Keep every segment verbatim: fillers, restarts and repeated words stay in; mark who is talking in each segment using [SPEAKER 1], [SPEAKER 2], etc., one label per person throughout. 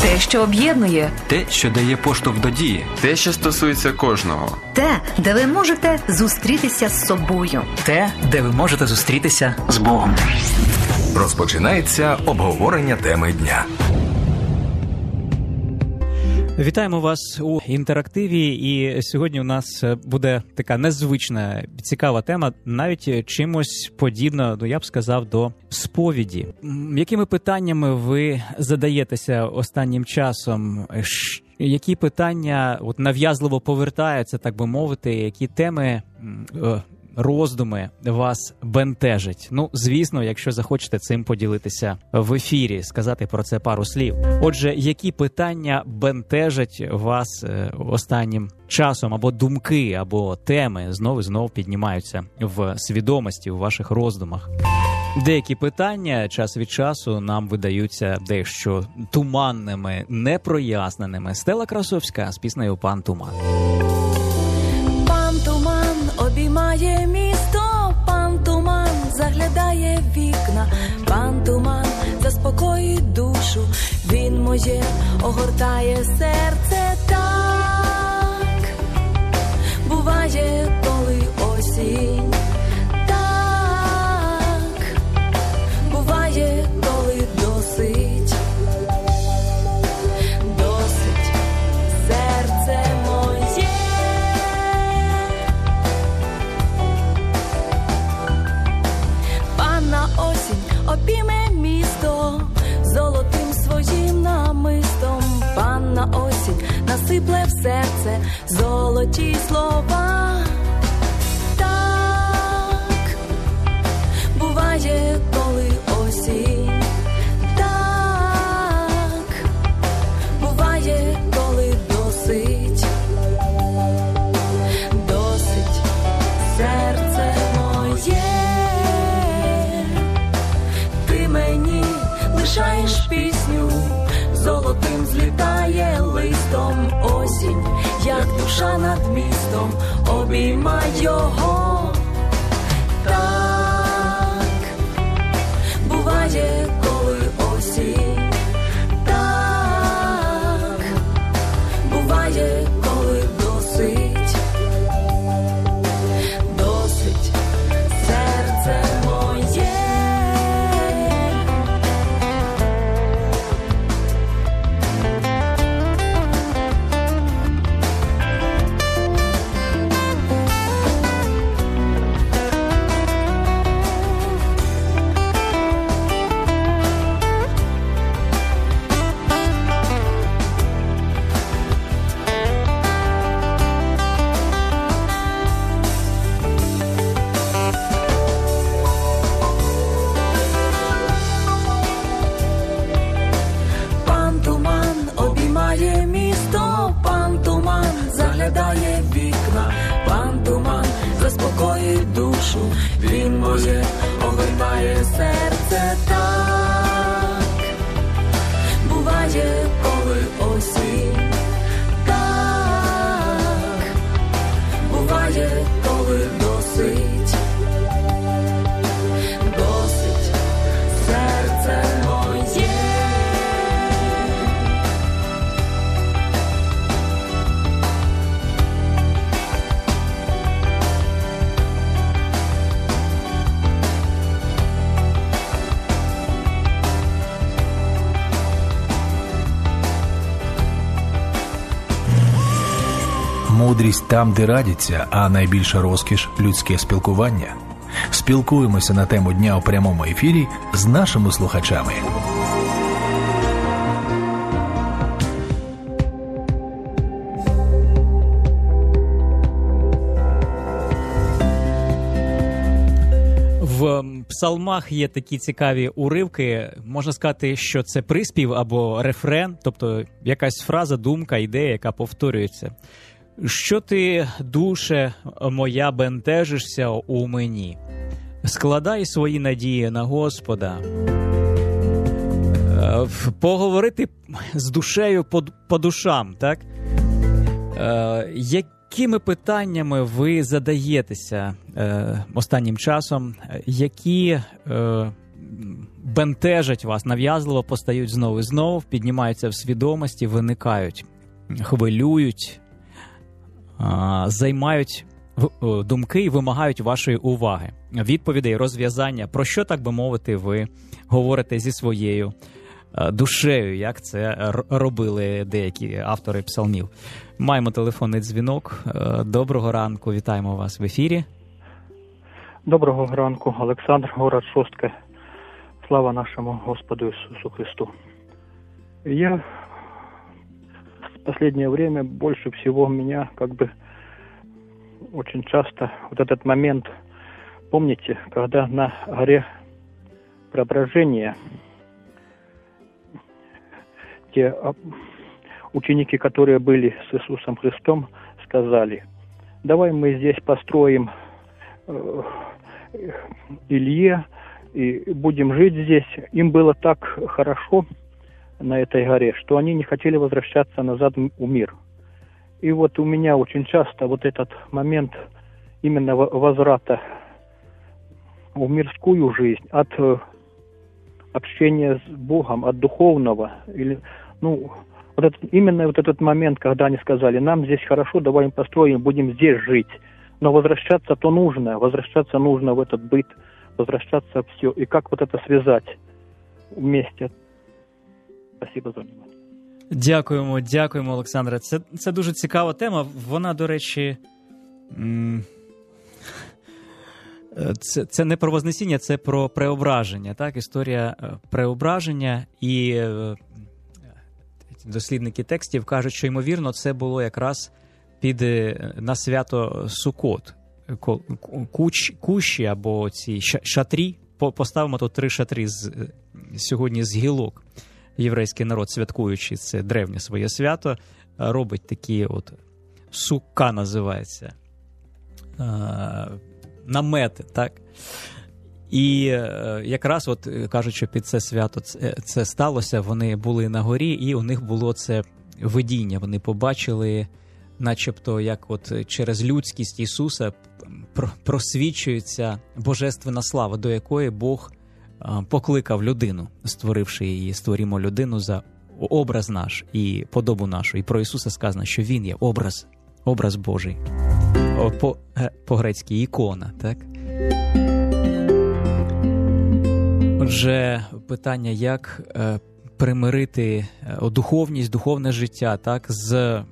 [SPEAKER 1] Те, що об'єднує.
[SPEAKER 2] Те, що дає поштовх до дії.
[SPEAKER 3] Те, що стосується кожного.
[SPEAKER 1] Те, де ви можете зустрітися з собою.
[SPEAKER 4] Те, де ви можете зустрітися з Богом.
[SPEAKER 5] Розпочинається обговорення теми дня.
[SPEAKER 6] Вітаємо вас у інтерактиві, і сьогодні у нас буде така незвична, цікава тема, навіть чимось подібна, ну я б сказав, до сповіді. Якими питаннями ви задаєтеся останнім часом? Які питання от нав'язливо повертаються, так би мовити, які теми, роздуми вас бентежать? Ну, звісно, якщо захочете цим поділитися в ефірі, сказати про це пару слів. Отже, які питання бентежать вас останнім часом, або думки, або теми знову і знову піднімаються в свідомості, у ваших роздумах? Деякі питання час від часу нам видаються дещо туманними, непроясненими. Стелла Красовська з піснею «Пан Туман».
[SPEAKER 7] Пан Туман обіймає місто, пан Туман заглядає в вікна, пан Туман заспокоїть душу, він моє огортає серце. Так буває, коли осінь, так буває, коли досить, досить серце моє. Панна осінь обійме місто золотим своїм намистом, панна осінь насипле в серце золоті слова. Так буває, коли осінь, так буває, коли досить, досить серце моє. Ти мені лишаєш пісню, золотим злітає листом осінь, як душа над містом, обіймай його. Так буває, коли осінь, так буває, коли досить, досить серце моє. Заглядає в вікна, пан Туман заспокоїть душу, він моє огортає серце. Так буває, коли осінь, так буває, коли досить, досить серце моє.
[SPEAKER 5] Мудрість там, де радяться, а найбільша розкіш – людське спілкування. Спілкуємося на тему дня у прямому ефірі з нашими слухачами.
[SPEAKER 6] В псалмах є такі цікаві уривки. Можна сказати, що це приспів або рефрен, тобто якась фраза, думка, ідея, яка повторюється. «Що ти, душе моя, бентежишся у мені? Складай свої надії на Господа». Поговорити з душею по, по душам, так? Якими питаннями ви задаєтеся останнім часом? Які бентежать вас, нав'язливо постають знову і знову, піднімаються в свідомості, виникають, хвилюють, займають думки і вимагають вашої уваги, відповідей, розв'язання. Про що, так би мовити, ви говорите зі своєю душею, як це робили деякі автори псалмів. Маємо телефонний дзвінок. Доброго ранку, вітаємо вас в ефірі.
[SPEAKER 8] Доброго ранку, Олександр, город Шостка. Слава нашему Господу Иисусу Христу. Я в последнее время больше всего меня как бы очень часто вот этот момент, помните, когда на горе Преображения те ученики, которые были с Иисусом Христом, сказали: давай мы здесь построим э, Илье и будем жить здесь. Им было так хорошо на этой горе, что они не хотели возвращаться назад в мир. И вот у меня очень часто вот этот момент именно возврата в мирскую жизнь, от общения с Богом, от духовного, или, ну, вот этот, именно вот этот момент, когда они сказали: нам здесь хорошо, давай мы построим, будем здесь жить. Но возвращаться-то нужно, возвращаться нужно в этот быт, возвращаться все. И как вот это связать вместе? Спасибо за внимание.
[SPEAKER 6] Дякуємо, дякуємо, Олександре. Це, це дуже цікава тема. Вона, до речі, це, це не про Вознесіння, це про преображення. Так? Історія преображення, і дослідники текстів кажуть, що, ймовірно, це було якраз під на свято Суккот. Куч, кущі або ці шатрі, поставимо тут три шатри з, сьогодні з гілок. Єврейський народ, святкуючи це древнє своє свято, робить такі от, сукка називається, намети, так? І якраз от кажуть, що під це свято це, це сталося, вони були на горі, і у них було це видіння. Вони побачили, начебто, як от через людськість Ісуса просвічується божественна слава, до якої Бог покликав людину, створивши її, створімо людину за образ наш і подобу нашу. І про Ісуса сказано, що Він є образ, образ Божий. По, по-грецьки ікона, так? Отже, питання, як е, примирити е, духовність, духовне життя, так, з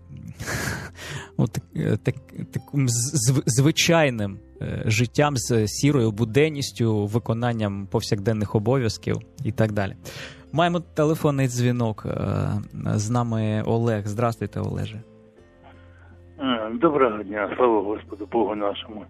[SPEAKER 6] от, так, таким з, звичайним е, життям, з сірою буденністю, виконанням повсякденних обов'язків і так далі. Маємо телефонний дзвінок. Е, з нами Олег. Здравствуйте, Олеже.
[SPEAKER 9] Доброго дня, слава Господу Богу нашому.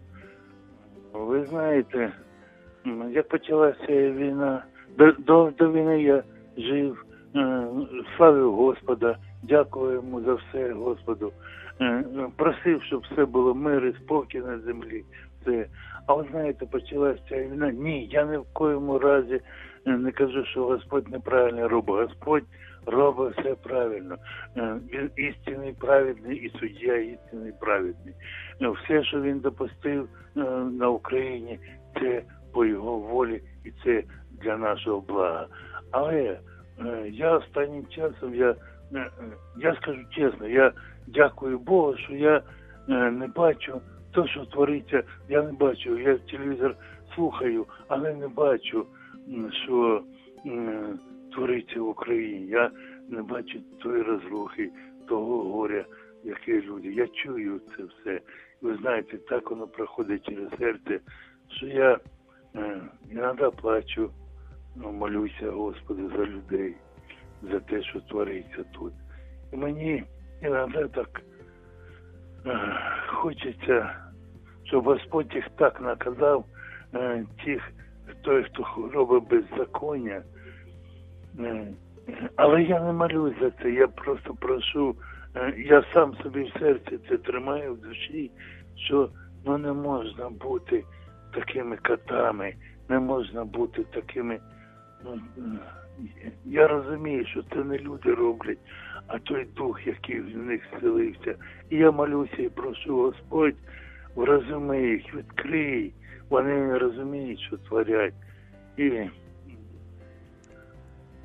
[SPEAKER 9] Ви знаєте, як почалася війна, до, до, до війни я жив, славив Господа, дякую йому за все, Господу. Просив, щоб все було мир і спокій на землі. Все. А ви знаєте, почалася ця війна. Ні, я ні в коєму разі не кажу, що Господь неправильно робить. Господь робить все правильно. Він істинний, праведний і суддя істинний, праведний. Все, що він допустив на Україні, це по його волі і це для нашого блага. Але я останнім часом, я, я скажу чесно, я дякую Богу, що я не бачу те, що твориться. Я не бачу, я телевізор слухаю, але не бачу, що твориться в Україні. Я не бачу тої розрухи, того горя, яке люди. Я чую це все. Ви знаєте, так воно проходить через серце, що я е, іноді плачу, ну, молюся Господу за людей, за те, що твориться тут. І мені іноді так е, хочеться, щоб Господь їх так наказав, е, тих, той, хто робить беззаконня. Е, але я не молюсь за це, я просто прошу, е, я сам собі в серці це тримаю в душі, що ну, не можна бути такими котами, не можна бути такими, ну, я розумію, що це не люди роблять, а той дух, який в них вселився. І я молюся і прошу, Господь, врозуми їх, відкрий, вони не розуміють, що творять. І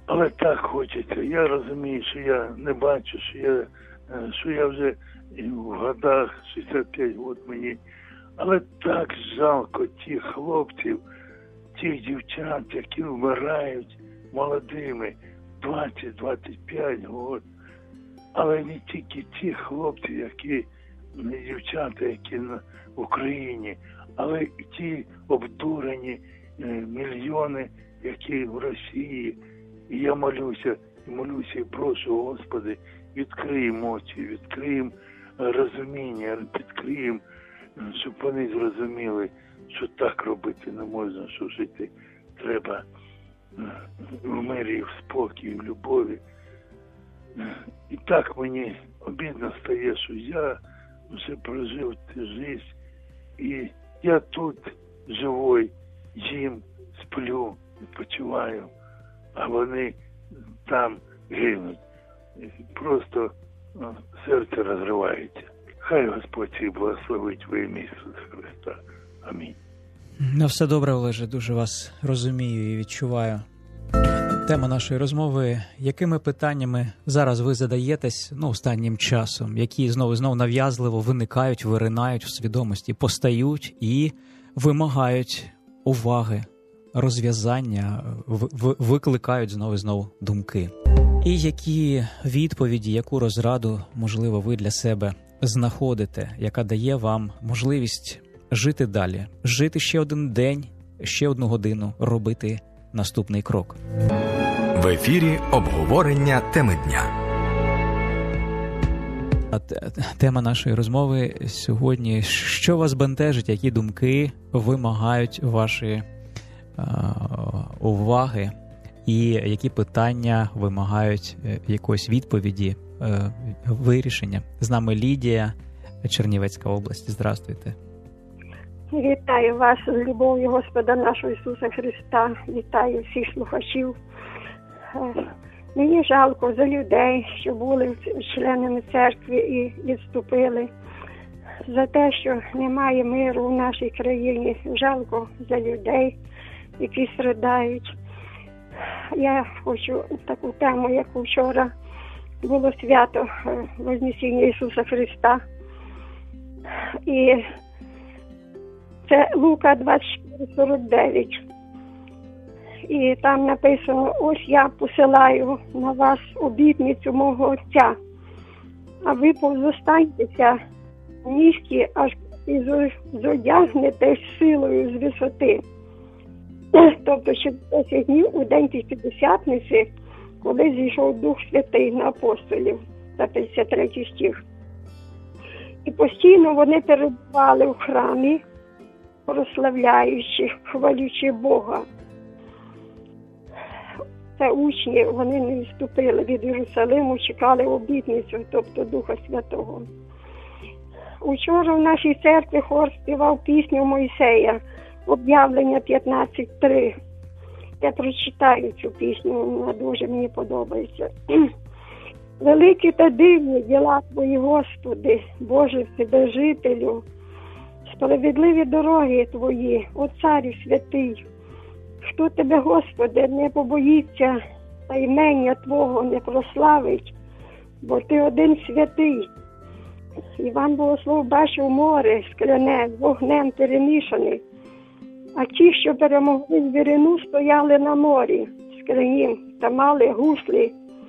[SPEAKER 9] Але так хочеться. Я розумію, що я не бачу, що я, що я вже в годах, шістдесят п'ять років мені. Але так жалко тих хлопців, тих дівчат, які вмирають молодими, двадцять-двадцять п'ять років. Але не тільки ті хлопці, які, не дівчата, які в Україні, але і ті обдурені мільйони, які в Росії. І я молюся, і молюся і прошу, Господи, відкриємо очі, відкриємо розуміння, відкриємо, щоб вони зрозуміли, що так робити не можна, що жити треба в мирі, в спокій, в любові. І так мені обідно стає, що я вже прожив цю життя, і я тут живий, їм, сплю, відпочиваю, а вони там гинуть. Просто ну, серце розривається. Хай Господь і благословить во ім'я Ісуса Христа. Амінь.
[SPEAKER 6] Ну, все добре, Олеже, дуже вас розумію і відчуваю. Тема нашої розмови, якими питаннями зараз ви задаєтесь, ну, останнім часом, які знову і знову нав'язливо виникають, виринають в свідомості, постають і вимагають уваги, розв'язання, в- викликають знову і знову думки. І які відповіді, яку розраду, можливо, ви для себе знаходите, яка дає вам можливість жити далі, жити ще один день, ще одну годину, робити наступний крок.
[SPEAKER 10] В ефірі обговорення теми дня.
[SPEAKER 6] Тема нашої розмови сьогодні: що вас бентежить, які думки вимагають вашої е, уваги, і які питання вимагають якоїсь відповіді, е, вирішення. З нами Лідія, Чернівецька область. Здравствуйте.
[SPEAKER 11] Вітаю вас з любов'ю Господа нашого Ісуса Христа. Вітаю всіх слухачів. Мені жалко за людей, що були членами церкви і відступили. За те, що немає миру в нашій країні. Жалко за людей, які страдають. Я хочу таку тему, як вчора було свято Вознесіння Ісуса Христа. І це Лука двадцять чотири сорок дев'ять. І там написано: ось я посилаю на вас обітницю мого Отця, а ви повзостаньтеся в місті, аж і зодягнетесь силою з висоти. Тобто ще десять днів у день П'ятдесятниці, коли зійшов Дух Святий на апостолів, за п'ятдесят третій стих. І постійно вони перебували в храмі, прославляючи, хвалючи Бога. Це учні, вони не відступили від Єрусалиму, чекали обітницю, тобто Духа Святого. Учора в нашій церкві хор співав пісню Мойсея, Об'явлення п'ятнадцять три. Я прочитаю цю пісню, вона дуже мені подобається. Великі та дивні діла Твої, Господи, Боже Вседержителю, справедливі дороги Твої, о Царю святий. Хто Тебе, Господи, не побоїться та імення Твого не прославить, бо Ти один святий. Іван Богослов бачив море скляне, вогнем перемішане, а ті, що перемогли звірину, стояли на морі скляні та мали гуслі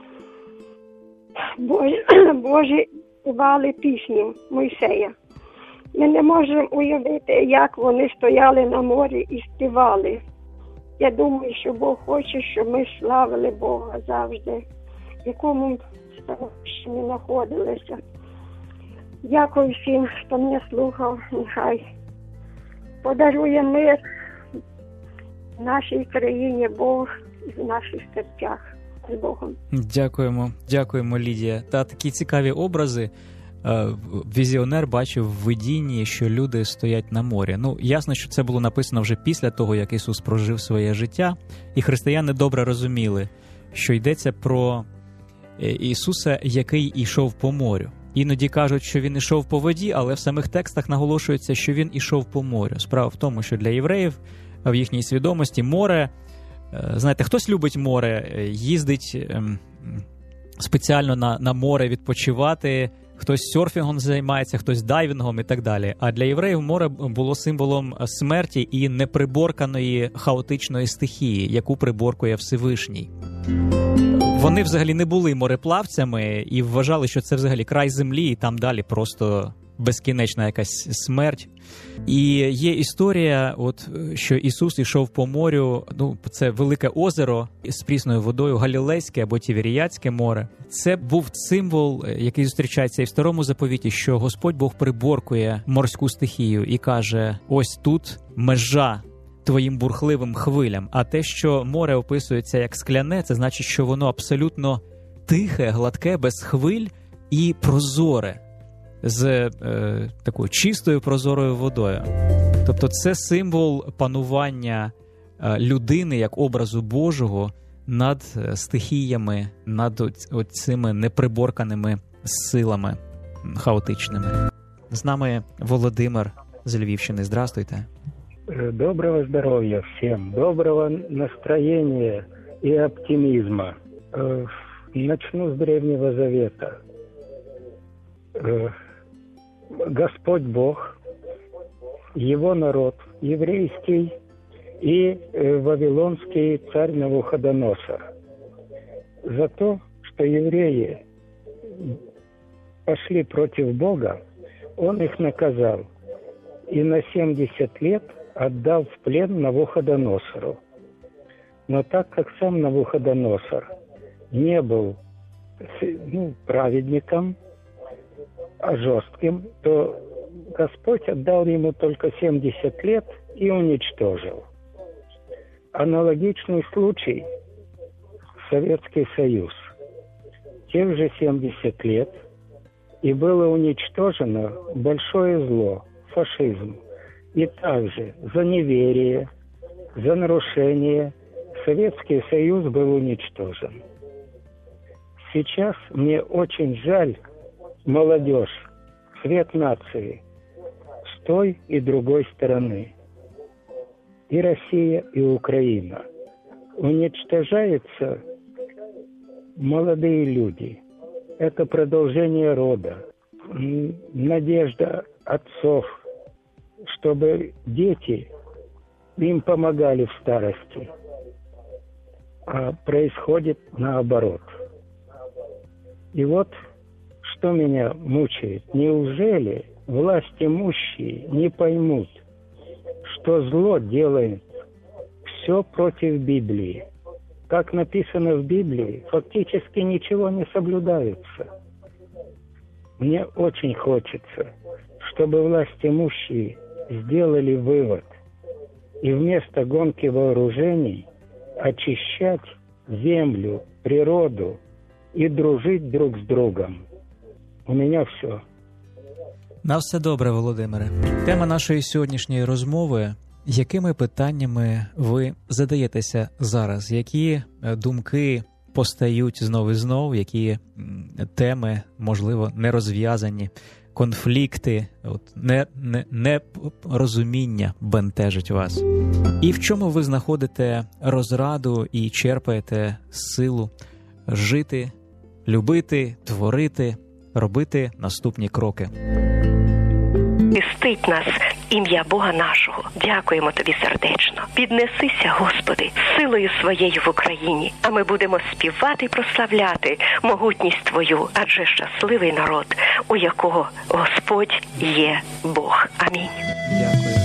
[SPEAKER 11] Божі, Божі співали пісню Мойсея. Ми не можемо уявити, як вони стояли на морі і співали. Я думаю, що Бог хоче, щоб ми славили Бога завжди, в якому становищі ми знаходилися. Дякую всім, хто мене слухав. Нехай подарує мир в нашій країні Бог і в наших серцях. З Богом.
[SPEAKER 6] Дякуємо, дякуємо, Лідія. Та такі цікаві образи. Візіонер бачив в видінні, що люди стоять на морі. Ну, ясно, що це було написано вже після того, як Ісус прожив своє життя, і християни добре розуміли, що йдеться про Ісуса, який ішов по морю. Іноді кажуть, що він ішов по воді, але в самих текстах наголошується, що він ішов по морю. Справа в тому, що для євреїв в їхній свідомості море знаєте, хтось любить море, їздить спеціально на, на море відпочивати, хтось серфінгом займається, хтось дайвінгом і так далі. А для євреїв море було символом смерті і неприборканої хаотичної стихії, яку приборкує Всевишній. Вони взагалі не були мореплавцями і вважали, що це взагалі край землі, і там далі просто безкінечна якась смерть. І є історія, от, що Ісус йшов по морю, ну, це велике озеро з прісною водою, Галілейське або Тіверіадське море. Це був символ, який зустрічається і в Старому Заповіті, що Господь Бог приборкує морську стихію і каже, ось тут межа твоїм бурхливим хвилям. А те, що море описується як скляне, це значить, що воно абсолютно тихе, гладке, без хвиль і прозоре, з е, такою чистою прозорою водою. Тобто це символ панування е, людини як образу Божого над стихіями, над цими неприборканими силами хаотичними. З нами Володимир з Львівщини. Здравствуйте.
[SPEAKER 12] Доброго здоровья всем, доброго настроения и оптимизма. Начну с Древнего Завета. Господь Бог, Его народ, еврейский и вавилонский царь Навуходоносор. За то, что евреи пошли против Бога, Он их наказал и на семьдесят лет отдал в плен Навуходоносору. Но так как сам Навуходоносор не был ну, праведником, а жестким, то Господь отдал ему только семьдесят лет и уничтожил. Аналогичный случай – Советский Союз. Тех же семьдесят лет, и было уничтожено большое зло – фашизм. И также за неверие, за нарушение Советский Союз был уничтожен. Сейчас мне очень жаль молодежь, цвет нации, с той и другой стороны. И Россия, и Украина. Уничтожаются молодые люди. Это продолжение рода, надежда отцов, чтобы дети им помогали в старости. А происходит наоборот. И вот что меня мучает. Неужели власть имущие не поймут, что зло делает все против Библии? Как написано в Библии, фактически ничего не соблюдается. Мне очень хочется, чтобы власть имущие сделали вывод и вместо гонки вооружений очищать землю, природу и дружить друг с другом. У мене все.
[SPEAKER 6] На все добре, Володимире. Тема нашої сьогоднішньої розмови – якими питаннями ви задаєтеся зараз? Які думки постають знов і знов? Які теми, можливо, нерозв'язані? Конфлікти, от, не, не, непорозуміння бентежить вас? І в чому ви знаходите розраду і черпаєте силу жити, любити, творити, робити наступні кроки?
[SPEAKER 13] Стить нас ім'я Бога нашого. Дякуємо тобі сердечно. Піднесися, Господи, силою своєю в Україні, а ми будемо співати і прославляти могутність Твою, адже щасливий народ, у якого Господь є Бог. Амінь.
[SPEAKER 6] Дякую.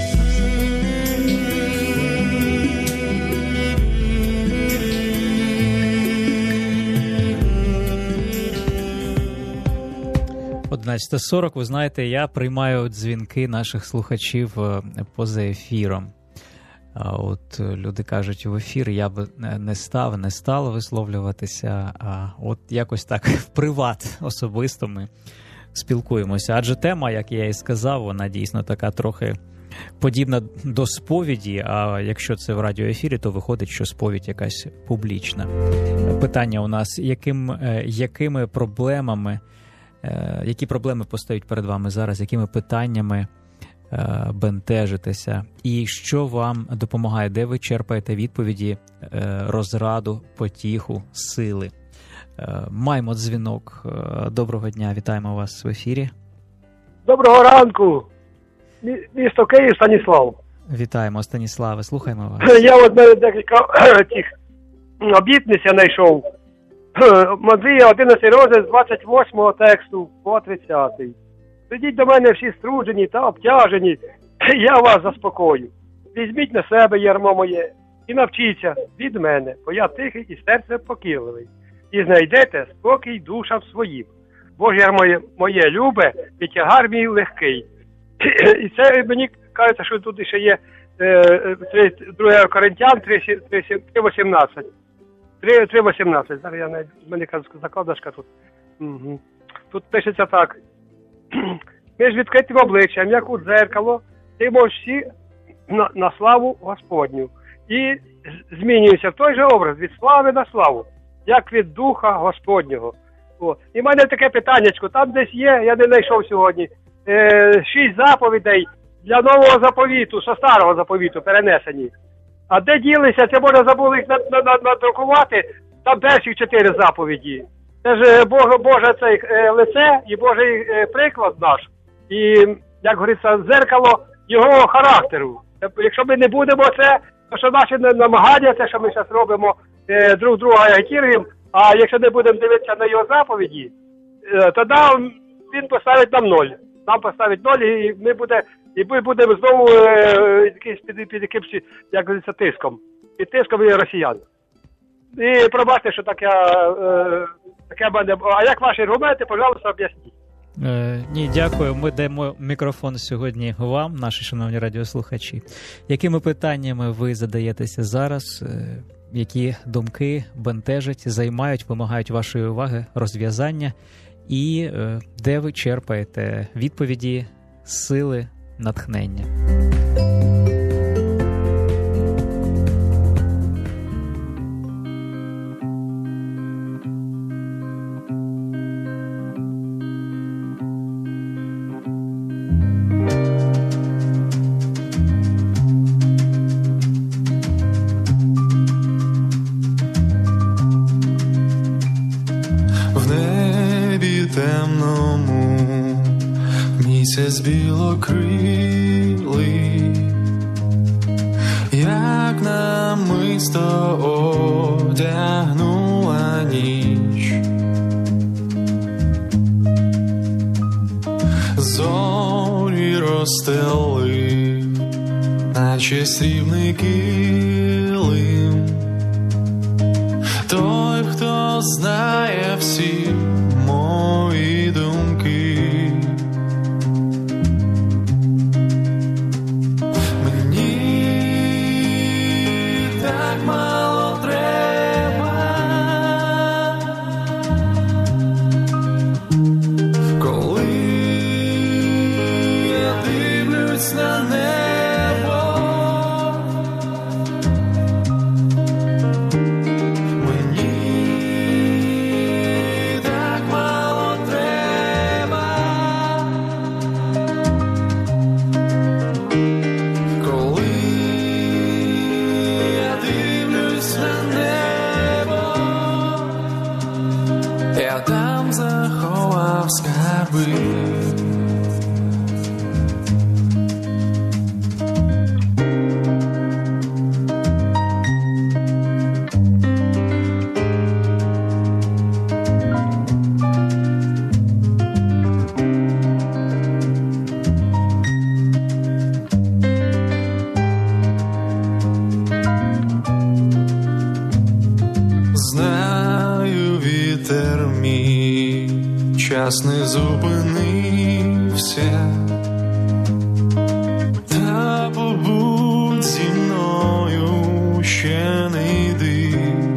[SPEAKER 6] одинадцята сорок, ви знаєте, я приймаю дзвінки наших слухачів поза ефіром. От люди кажуть, в ефір я б не став, не стала висловлюватися, а от якось так в приват особисто ми спілкуємося. Адже тема, як я і сказав, вона дійсно така трохи подібна до сповіді, а якщо це в радіоефірі, то виходить, що сповідь якась публічна. Питання у нас, яким, якими проблемами Які проблеми постають перед вами зараз, якими питаннями бентежитеся, і що вам допомагає, де ви черпаєте відповіді, розраду, потіху, сили. Маємо дзвінок. Доброго дня, вітаємо вас в ефірі.
[SPEAKER 14] Доброго ранку, місто Київ, Станіслав.
[SPEAKER 6] Вітаємо, Станіславе, слухаємо вас.
[SPEAKER 14] Я от декілька тих обітниць я знайшов. Матвія, одинадцятий розділ, з двадцять восьмого тексту по тридцятий. Придіть до мене всі струджені та обтяжені, я вас заспокою. Візьміть на себе ярмо моє і навчіться від мене, бо я тихий і серце покірливий. І знайдете спокій душам своїм. Бо ж ярмо моє любе, і тягар мій легкий. І це мені кажеться, що тут ще є друге Коринтян три вісімнадцять. три вісімнадцять. Зараз я навіть, в мене закладочка тут. Угу. Тут пишеться так. Між відкритим обличчям, як у дзеркало, ти можеш всі на, на славу Господню. І змінюється в той же образ від слави на славу, як від Духа Господнього. О. І в мене таке питаннячко, там десь є, я не знайшов сьогодні, е, шість заповідей для нового заповіту, со старого заповіту перенесені. А де ділися, це може забули їх надрукувати, там перші чотири заповіді. Це ж Боже, Боже цей е, лице і Божий е, приклад наш. І, як говориться, дзеркало його характеру. Якщо ми не будемо це, то що наші намагання, це що ми зараз робимо, е, друг друга агітуємо, а якщо не будемо дивитися на його заповіді, е, тоді він поставить нам ноль. Нам поставить ноль, і ми, буде, і ми будемо знову е, під, під, під якимось, як говориться, тиском. Під тиском і росіян. І пробачте, що таке, е, таке мене. А як ваші аргументи, пожалуйста, об'ясніть.
[SPEAKER 6] Е, ні, дякую. Ми даємо мікрофон сьогодні вам, наші шановні радіослухачі. Якими питаннями ви задаєтеся зараз? Е, які думки бентежать, займають, вимагають вашої уваги, розв'язання? І е, де ви черпаєте відповіді, сили, натхнення?
[SPEAKER 15] Місяць білокрилий, як намисто одягнула ніч. Зорі розстелив, наче срібний килим. Той, хто знає всі мої думки. Час не зупинився, та побудь зі мною, ще не йди.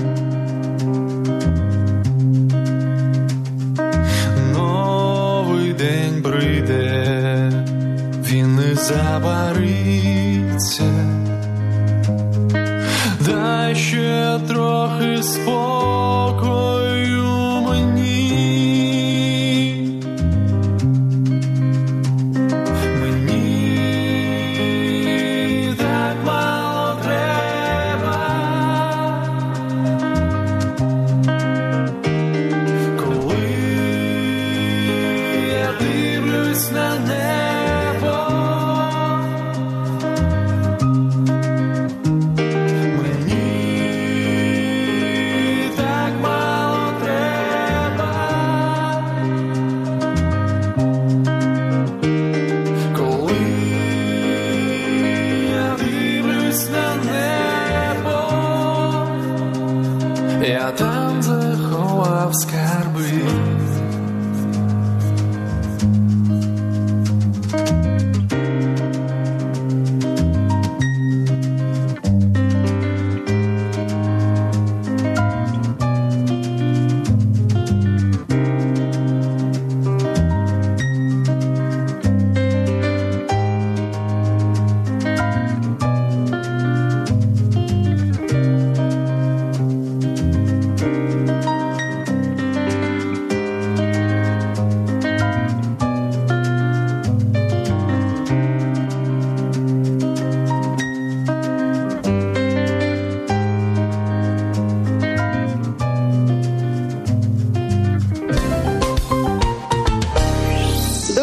[SPEAKER 15] Новий день прийде, він не забариться. Дай ще трохи спокою мені. Мені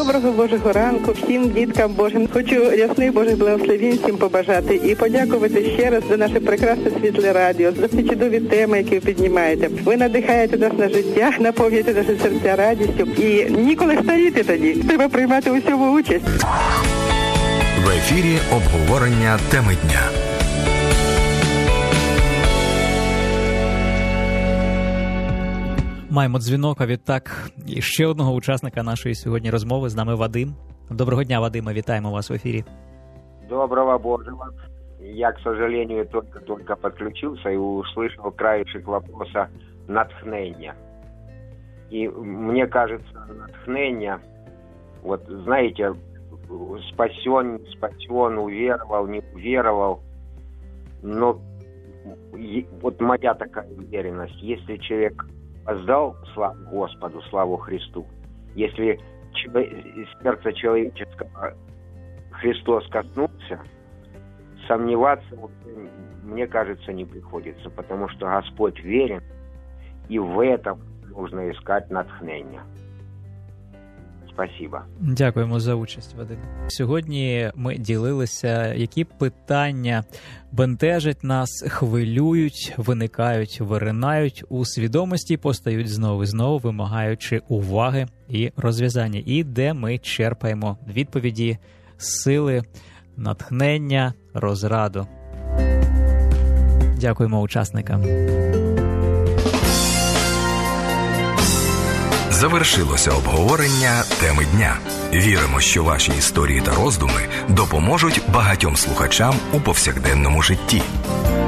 [SPEAKER 16] Доброго Божого ранку всім діткам Божим. Хочу рясних Божих благословень всім побажати і подякувати ще раз за наше прекрасне світле радіо, за ці чудові теми, які ви піднімаєте. Ви надихаєте нас на життя, наповнюєте наші серця радістю і ніколи старіти тоді. Треба приймати у всьому участь.
[SPEAKER 10] В ефірі обговорення теми дня.
[SPEAKER 6] Маємо дзвінок, а відтак і ще одного учасника нашої сьогодні розмови. З нами Вадим. Доброго дня, Вадиме, вітаємо вас в ефірі.
[SPEAKER 17] Доброго Божьего. Я, к сожалению, только-только подключился и услышал краешек вопроса натхнения. И мне кажется, натхнение, вот знаете, спасен, не спасен, уверовал, не уверовал, но вот моя такая уверенность, если человек воздал славу Господу, славу Христу, если сердце человеческого Христос коснулся, сомневаться, мне кажется, не приходится, потому что Господь верен, и в этом нужно искать натхнення. Спасибо.
[SPEAKER 6] Дякуємо за участь, Вадим. Сьогодні ми ділилися, які питання бентежать нас, хвилюють, виникають, виринають у свідомості, постають знову і знову, вимагаючи уваги і розв'язання. І де ми черпаємо відповіді, сили, натхнення, розраду. Дякуємо учасникам.
[SPEAKER 10] Завершилося обговорення теми дня. Віримо, що ваші історії та роздуми допоможуть багатьом слухачам у повсякденному житті.